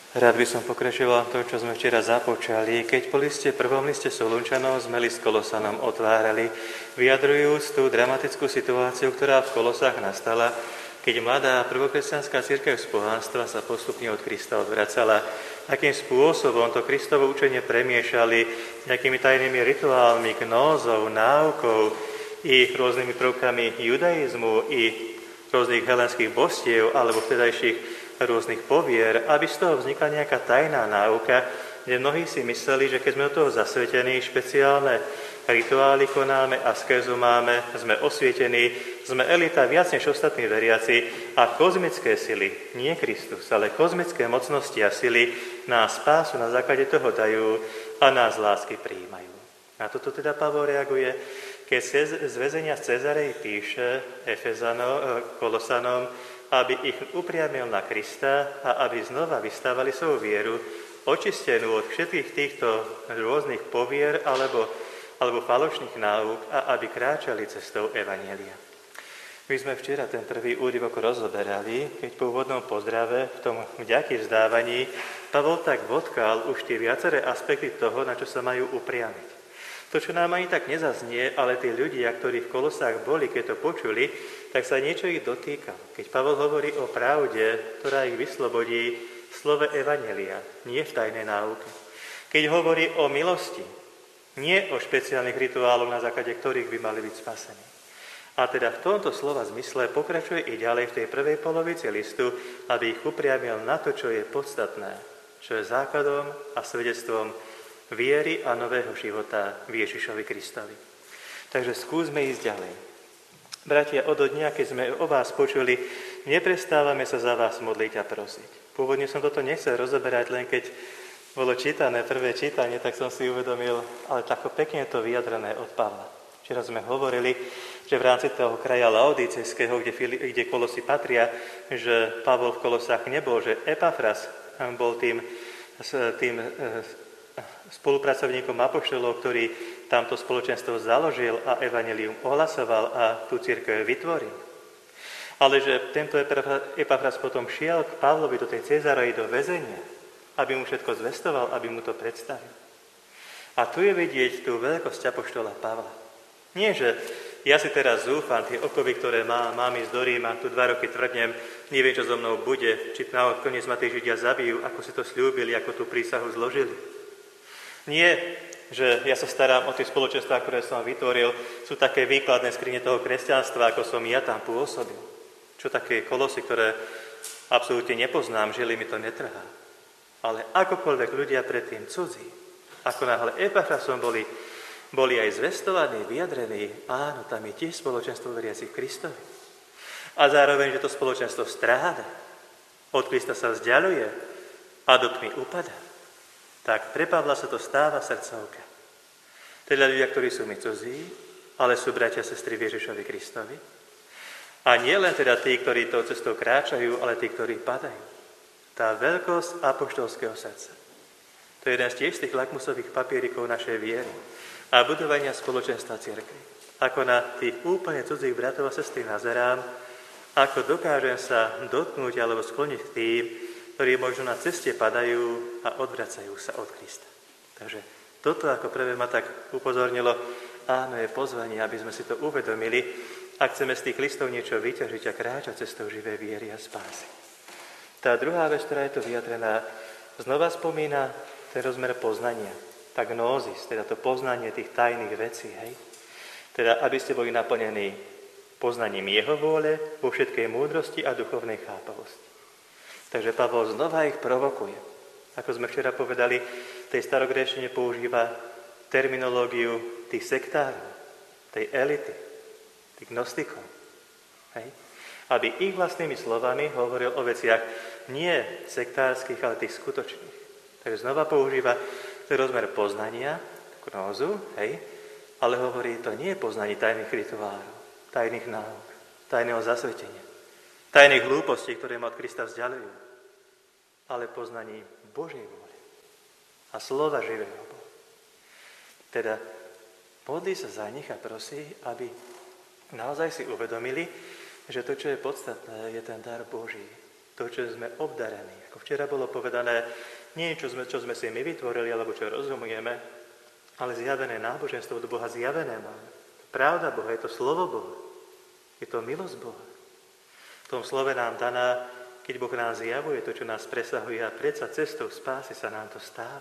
Rád by som pokračoval to, čo sme včera započali, keď po prvom liste Solunčanov sme list Kolosanom otvárali, vyjadrujúc tú dramatickú situáciu, ktorá v Kolosách nastala, keď mladá prvokresťanská cirkev z pohánstva sa postupne od Krista odvracala. Akým spôsobom to Kristovo učenie premiešali s nejakými tajnými rituálmi, gnózou, náukou i rôznymi prvkami judaizmu i rôznych helenských bostiev alebo vtedajších rôznych povier, aby z toho vznikla nejaká tajná náuka, kde mnohí si mysleli, že keď sme od toho zasvetení, špeciálne rituály konáme, askézu máme, sme osvietení, sme elita viac než ostatní veriaci a kozmické sily, nie Kristus, ale kozmické mocnosti a sily nás spásu na základe toho dajú a nás z lásky prijímajú. Na toto teda Pavol reaguje, keď z väzenia z Cezarej píše Kolosanom, aby ich upriamil na Krista a aby znova vystávali svoju vieru, očistenú od všetkých týchto rôznych povier alebo falošných náuk a aby kráčali cestou Evanjelia. My sme včera ten prvý úryvok rozoberali, keď po úvodnom pozdrave v tom vďaky vzdávaní Pavol tak vodkal už tie viaceré aspekty toho, na čo sa majú upriamiť. To, čo nám ani tak nezaznie, ale tí ľudia, ktorí v Kolosách boli, keď to počuli, tak sa niečo ich dotýka. Keď Pavol hovorí o pravde, ktorá ich vyslobodí v slove Evanjelia, nie v tajnej náuke. Keď hovorí o milosti, nie o špeciálnych rituáloch, na základe ktorých by mali byť spasení. A teda v tomto slova zmysle pokračuje i ďalej v tej prvej polovici listu, aby ich upriamil na to, čo je podstatné, čo je základom a svedectvom viery a nového života v Ježišovi Kristovi. Takže skúsme ísť ďalej. Bratia, od dňa, keď sme o vás počuli, neprestávame sa za vás modliť a prosiť. Pôvodne som toto nechcel rozoberať, len keď bolo čítané prvé čítanie, tak som si uvedomil, ale tako pekne je to vyjadrené od Pavla. Včera sme hovorili, že v rámci toho kraja Laodicejského, kde Kolosy patria, že Pavol v Kolosách nebol, že Epafras bol tým spolupracovníkom apoštolov, ktorý tamto spoločenstvo založil a evanjelium ohlasoval a tú cirkev vytvoril. Ale že tento Epafras potom šiel k Pavlovi do tej Cezareji, do väzenia, aby mu všetko zvestoval, aby mu to predstavil. A tu je vidieť tú veľkosť apoštola Pavla. Nie, že ja si teraz zúfam, tie okovy, ktoré mám ísť do Ríma, tu 2 roky tvrdnem, neviem, čo so mnou bude, či nakoniec ma tí Židia zabijú, ako si to sľúbili, ako tú prísahu zložili. Nie, že ja sa starám o tie spoločenstvá, ktoré som vytvoril, sú také výkladné skrine toho kresťanstva, ako som ja tam pôsobil. Čo také Kolosy, ktoré absolútne nepoznám, žili mi to netrhá. Ale akokoľvek ľudia predtým cudzí, ako náhle Epafrasom boli aj zvestovaní, vyjadrení, áno, tam je tiež spoločenstvo veriacich Kristovi. A zároveň, že to spoločenstvo stráda, od Krista sa vzdialuje a do tmy upadá. Tak pre Pavla sa to stáva srdcovka. Teda ľudia, ktorí sú mi cudzí, ale sú bratia a sestry Ježišovi Kristovi. A nie len teda tí, ktorí tou cestou kráčajú, ale tí, ktorí padajú. Tá veľkosť apoštolského srdca. To je jeden z tých lakmusových papierikov našej viery a budovania spoločenstva cirkvi. Ako na tých úplne cudzích bratov a sestry nazerám, ako dokážem sa dotknúť alebo skloniť k tým, ktorí možno na ceste padajú a odvracajú sa od Krista. Takže toto ako prvé ma tak upozornilo, áno, je pozvanie, aby sme si to uvedomili, ak chceme z tých listov niečo vyťažiť a kráčať cestou živej viery a spásy. Tá druhá vec, ktorá je to vyjadrená, znova spomína ten rozmer poznania, tá gnózis, teda to poznanie tých tajných vecí, hej? Teda, aby ste boli naplnení poznaním jeho vôle vo všetkej múdrosti a duchovnej chápavosti. Takže Pavol znova ich provokuje. Ako sme včera povedali, v tej starogrečtine používa terminológiu tých sektárov, tej elity, tých gnostikov. Hej? Aby ich vlastnými slovami hovoril o veciach nie sektárskych, ale tých skutočných. Takže znova používa ten rozmer poznania, gnózu, hej? Ale hovorí, to nie je poznanie tajných rituálov, tajných náuk, tajného zasvetenia, tajných hlúpostí, ktoré ma od Krista vzdialujú, ale poznaní Božej vôle a slova živého Boha. Teda modlí sa za nich a prosí, aby naozaj si uvedomili, že to, čo je podstatné, je ten dar Boží. To, čo sme obdarení. Ako včera bolo povedané, nie čo sme si my vytvorili, alebo čo rozumieme, ale zjavené náboženstvo od Boha zjavené máme. Pravda Boha, je to slovo Boha. Je to milosť Boha. V tom slove nám daná, keď Boh nám zjavuje to, čo nás presahuje a predsa cestou spásy sa nám to stáva.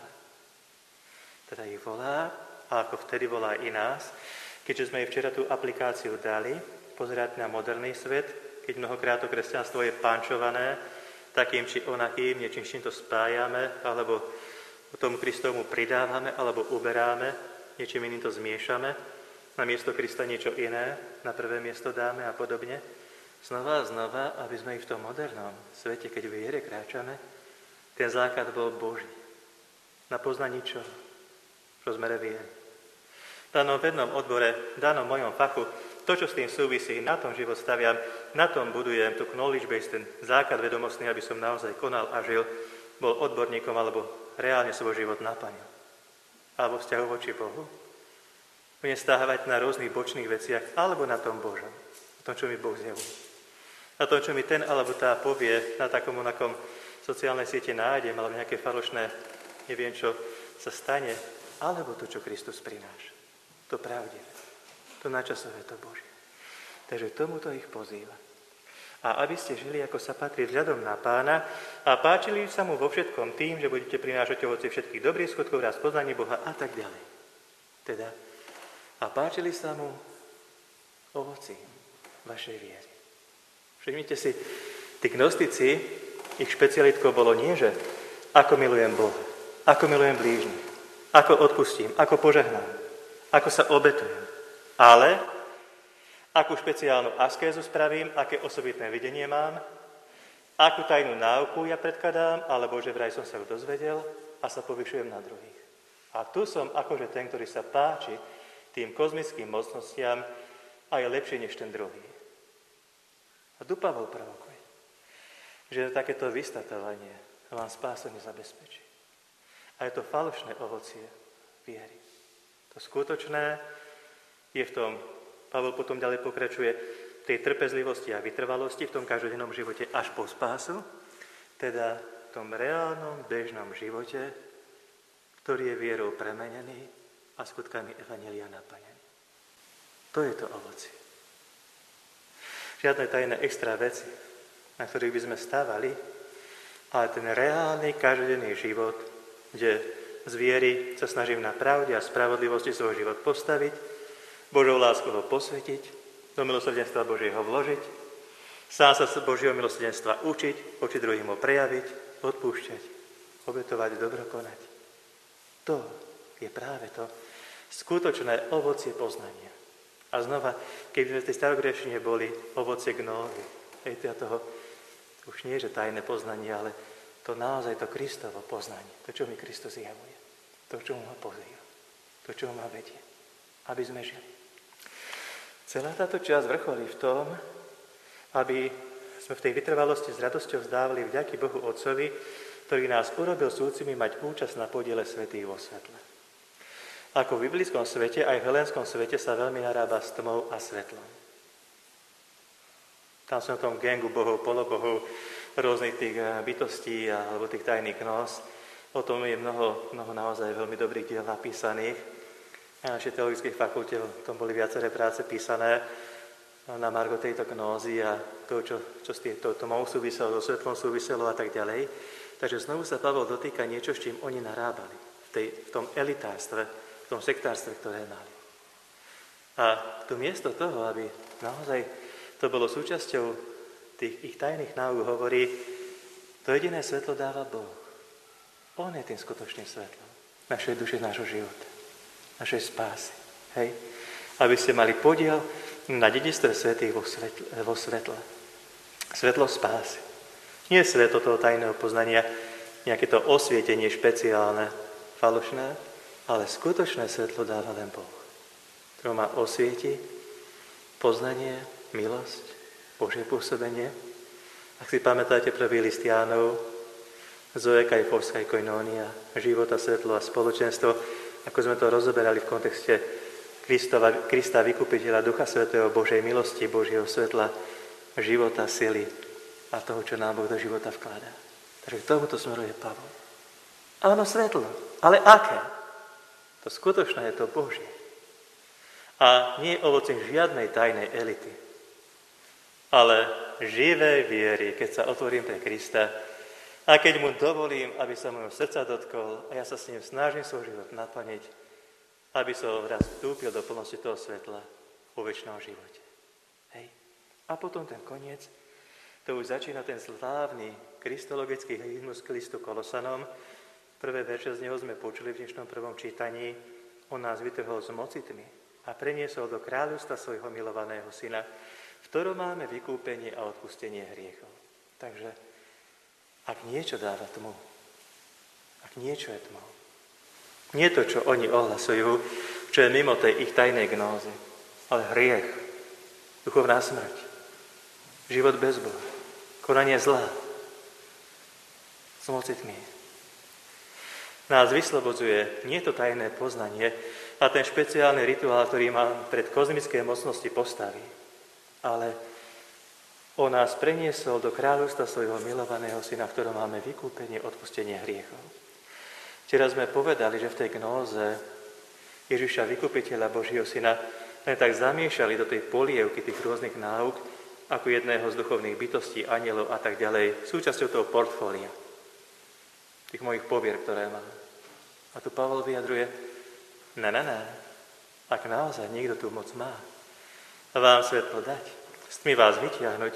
Teda ich volá, a ako vtedy volá i nás, keďže sme jej včera tú aplikáciu dali, pozerať na moderný svet, keď mnohokrát to kresťanstvo je pančované, takým či onakým, niečím, s čím to spájame, alebo tomu Kristovmu pridávame, alebo uberáme, niečím iným to zmiešame, na miesto Krista niečo iné, na prvé miesto dáme a podobne. Znova a znova, aby sme i v tom modernom svete, keď v viere kráčame, ten základ bol Boží. Na poznaní čo? V rozmere viery. V danom vednom odbore, v danom mojom fachu, to, čo s tým súvisí, na tom život staviam, na tom budujem tu knowledge base, ten základ vedomostný, aby som naozaj konal a žil, bol odborníkom alebo reálne svoj život naplnil. Alebo vzťahu voči Bohu. Budem stávať na rôznych bočných veciach, alebo na tom Božom. Na tom, čo mi Boh zjavuje. Na tom, čo mi ten alebo tá povie, na takom onakom sociálnej siete nájdem, alebo nejaké falošné, neviem čo sa stane, alebo to, čo Kristus prináša. To pravdivé. To načasové, to Božie. Takže tomuto ich pozýva. A aby ste žili, ako sa patrí vzhľadom na Pána a páčili sa mu vo všetkom tým, že budete prinášať ovocie všetkých dobrých skutkov, raz poznanie Boha a tak ďalej. Teda, a páčili sa mu ovoci vašej viery. Všimnite si, tí gnostici, ich špecialitkou bolo nie, že ako milujem Boha, ako milujem blížnych, ako odpustím, ako požehnám, ako sa obetujem. Ale akú špeciálnu askézu spravím, aké osobitné videnie mám, akú tajnú náuku ja predkladám, alebo že vraj som sa ju dozvedel a sa povyšujem na druhých. A tu som akože ten, ktorý sa páči tým kozmickým mocnostiam a je lepšie než ten druhý. A tu Pavol provokuje, že takéto vystatovanie vám spásu nezabezpečí. A je to falošné ovocie viery. To skutočné je v tom, Pavol potom ďalej pokračuje, v tej trpezlivosti a vytrvalosti, v tom každodennom živote až po spásu, teda v tom reálnom, bežnom živote, ktorý je vierou premenený a skutkami evanjelia naplnený. To je to ovocie. Žiadne tajné extra veci, na ktorých by sme stávali, ale ten reálny, každodenný život, kde z viery sa snažím na pravde a spravodlivosti svoj život postaviť, Božou láskou ho posvetiť, do milosrdenstva Božieho vložiť, sám sa z Božieho milosrdenstva učiť, voči druhým ho prejaviť, odpúšťať, obetovať, dobro konať. To je práve to skutočné ovocie poznania. A znova, keby sme v tej starogrešine boli ovocie gnóvy, toho už nie je tajné poznanie, ale to naozaj to Kristovo poznanie, to, čo mi Kristus zjavuje, to, čo mu ma pozýva, to, čo mu ma vedie, aby sme žili. Celá táto časť vrcholí v tom, aby sme v tej vytrvalosti s radosťou vzdávali vďaky Bohu Otcovi, ktorý nás urobil súcimi mať účasť na podiele svätých vo svetle. Ako v biblickom svete, aj v helénskom svete sa veľmi narába s tmou a svetlom. Tam sú na tom gangu bohov, polobohov, rôznych tých bytostí alebo tých tajných gnós. O tom je mnoho naozaj veľmi dobrých diel napísaných. Na našej teologickej fakulte o tom boli viaceré práce písané na margo tejto gnózy a to, čo s týmto tmou súviselo, so svetlom súviselo a tak ďalej. Takže znovu sa Pavol dotýka niečo, s čím oni narábali. V tom elitárstve, v tom sektárstve, ktoré mali. A tu miesto toho, aby naozaj to bolo súčasťou tých ich tajných náuk, hovorí, to jediné svetlo dáva Boh. On je tým skutočným svetlom našej duše, nášho života, našej spásy. Hej? Aby ste mali podiel na dedičstve svätých vo svetle. Svetlo spásy. Nie svetlo toho tajného poznania, nejaké to osvietenie špeciálne, falošné, ale skutočné svetlo dáva len Boh, ktorý má osvieti poznanie, milosť, Božie pôsobenie. Ak si pamätáte prvý list Jánov, Zoe Kajfovská koinónia, život a svetlo a spoločenstvo, ako sme to rozoberali v kontexte Krista, vykupiteľa, Ducha Svätého, Božej milosti, Božieho svetla, života, sily a toho, čo nám Boh do života vkladá. Takže k tomuto smeruje Pavol. Áno, svetlo, ale aké? To skutočné je to Božie. A nie ovocím žiadnej tajnej elity, ale živej viery, keď sa otvorím pre Krista a keď mu dovolím, aby sa môjho srdca dotkol a ja sa s ním snažím svoj život naplniť, aby som raz vstúpil do plnosti toho svetla vo večnom živote. Hej. A potom ten koniec, to už začína ten slávny kristologický hymnus k listu Kolosanom. Prvé verše z neho sme počuli v dnešnom prvom čítaní. On nás vytrhol z moci tmy a preniesol do kráľovstva svojho milovaného syna, v ktorom máme vykúpenie a odpustenie hriechov. Takže ak niečo dáva tmu, ak niečo je tmou, nie to, čo oni ohlasujú, čo je mimo tej ich tajnej gnózy, ale hriech, duchovná smrť, život bez Boha, konanie zla, z moci tmy. Nás vyslobodzuje nie to tajné poznanie a ten špeciálny rituál, ktorý nám pred kozmické mocnosti postaví, ale on nás preniesol do kráľovstva svojho milovaného syna, v ktorom máme vykúpenie, odpustenie hriechov. Včera sme povedali, že v tej gnóze Ježiša, vykupiteľa Božieho syna, len tak zamiešali do tej polievky tých rôznych náuk, ako jedného z duchovných bytostí, anielov a tak ďalej, súčasťou toho portfólia, tých mojich povier, ktoré mám. A tu Pavol vyjadruje, ak naozaj niekto tú moc má a vám svetlo dať, s tmy vás vytiahnuť,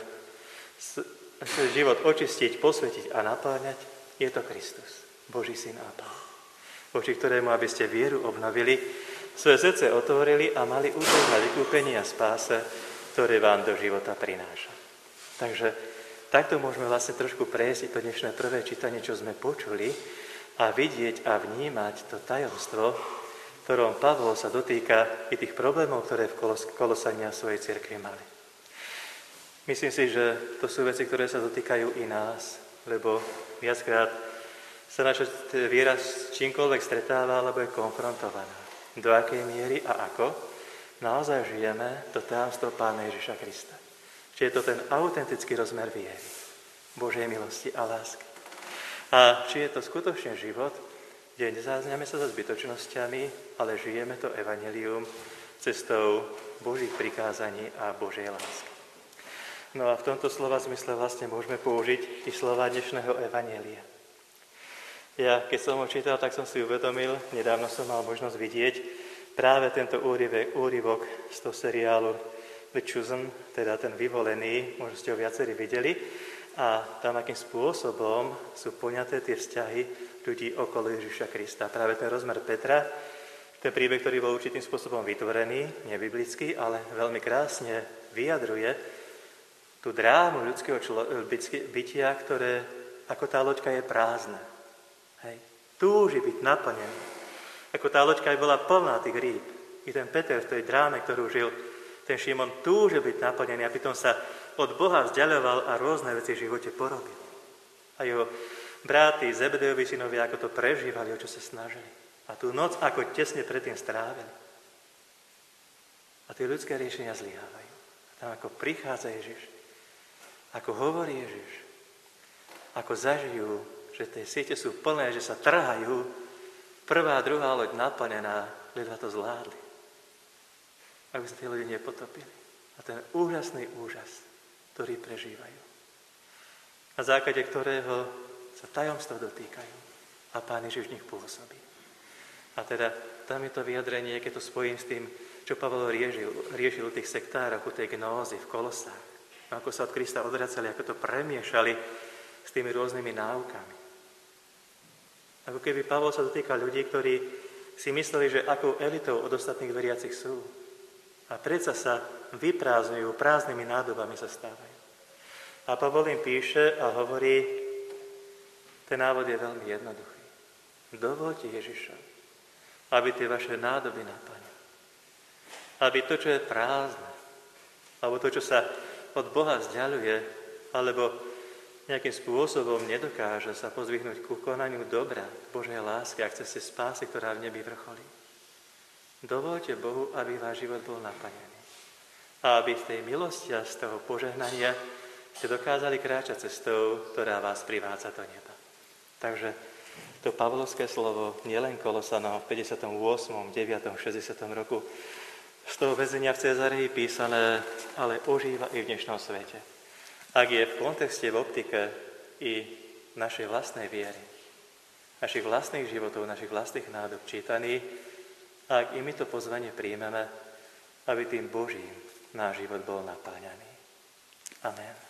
život očistiť, posvetiť a napáňať, je to Kristus, Boží syn a Pán, voči ktorému, aby ste vieru obnovili, svoje srdce otvorili a mali účasť na vykúpení a spáse, ktoré vám do života prináša. Takže takto môžeme vlastne trošku prejsť to dnešné prvé čítanie, čo sme počuli, a vidieť a vnímať to tajomstvo, v ktorom Pavol sa dotýka i tých problémov, ktoré v Kolosania svojej cirkvi mali. Myslím si, že to sú veci, ktoré sa dotýkajú i nás, lebo viackrát sa naša viera s čímkoľvek stretáva, alebo je konfrontovaná. Do akej miery a ako naozaj žijeme to tajomstvo Pána Ježiša Krista. Či je to ten autentický rozmer viery, Božej milosti a lásky. A či je to skutočne život, kde nezázname sa za zbytočnosťami, ale žijeme to evanjelium cestou Božích prikázaní a Božej lásky. No a v tomto slova zmysle vlastne môžeme použiť i slova dnešného evanjelia. Ja, keď som ho čítal, tak som si uvedomil, nedávno som mal možnosť vidieť práve tento úryvok z toho seriálu The Chosen, teda ten vyvolený, možno ste ho viacerí videli, a tam, akým spôsobom sú poňaté tie vzťahy ľudí okolo Ježiša Krista. Práve ten rozmer Petra, ten príbeh, ktorý bol určitým spôsobom vytvorený, nebiblický, ale veľmi krásne vyjadruje tú drámu ľudského bytia, ktoré ako tá loďka je prázdna. Hej. Túži byť naplnený. Ako tá loďka aj bola plná tých rýb. I ten Peter v tej dráme, ktorú žil, ten Šimon túži byť naplnený a pritom sa od Boha vzdialeval a rôzne veci v živote porobil. A jeho bráti, Zebedejovi synovia, ako to prežívali, o čo sa snažili. A tú noc ako tesne predtým strávili. A tie ľudské riešenia zlyhávajú. A tam ako prichádza Ježiš, ako hovorí Ježiš, ako zažijú, že tie siete sú plné, že sa trhajú, prvá, druhá loď naplnená, ledva to zvládli. Aby sa tie ľudia nepotopili. A ten úžasný úžas, ktorý prežívajú. Na základe ktorého sa tajomstva dotýkajú. A Pán Ježiš v nich pôsobí. A teda tam je to vyjadrenie, keď to spojím s tým, čo Pavol riešil u tých sektárov, u tej gnózy v Kolosách. Ako sa od Krista odvracali, ako to premiešali s tými rôznymi náukami. Ako keby Pavol sa dotýkal ľudí, ktorí si mysleli, že akou elitou od ostatných veriacich sú. A predsa sa vyprázdňujú, prázdnymi nádobami sa stávajú. A Pavol im píše a hovorí, ten návod je veľmi jednoduchý. Dovoľte Ježišovi, aby tie vaše nádoby naplnil. Aby to, čo je prázdne, alebo to, čo sa od Boha vzdialuje, alebo nejakým spôsobom nedokáže sa pozvihnúť ku konaniu dobra, Božej lásky a chce si spásy, ktorá v nebi vrcholí. Dovoľte Bohu, aby váš život bol naplnený. A aby z tej milosti a z toho požehnania ste dokázali kráčať cestou, ktorá vás privádza do neba. Takže to pavlovské slovo nielen Kolosanom v 58., 9., 60. roku z toho väzenia v Cezarii písané, ale ožíva i v dnešnom svete. Ak je v kontexte, v optike i našej vlastnej viery, našich vlastných životov, našich vlastných nádob čítaný, ak i my to pozvanie príjmeme, aby tým Božím náš život bol napáňaný. Amen.